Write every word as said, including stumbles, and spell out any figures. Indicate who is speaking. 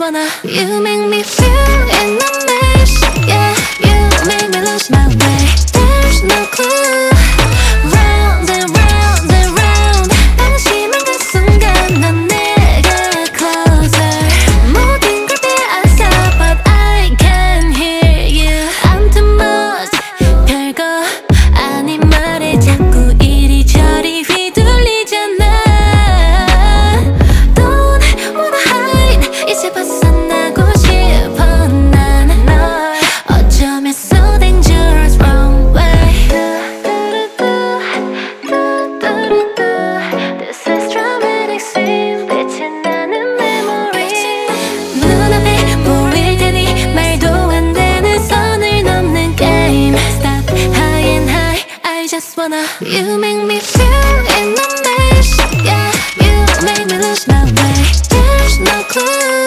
Speaker 1: wanna. You make me feel in the mist, yeah. You make me lose my way. There's no clue. Round and round and round. 방심한 그 순간 난 내게 closer. 모든 걸 빼앗아 but I can hear you. I'm too much. 별거 아닌 말에 자꾸 이리저리 휘둘리잖아. Don't wanna hide. 이제 벗어나고 싶어 난 널. 어쩌면 so dangerous wrong way. This is dramatic scene. 빛이 나는 memory. 눈앞에 보일 테니 말도 안 되는 선을 넘는 게임. Stop high and high. I just wanna. You make me feel in the mist, yeah. You make me lose my way. There's no clue.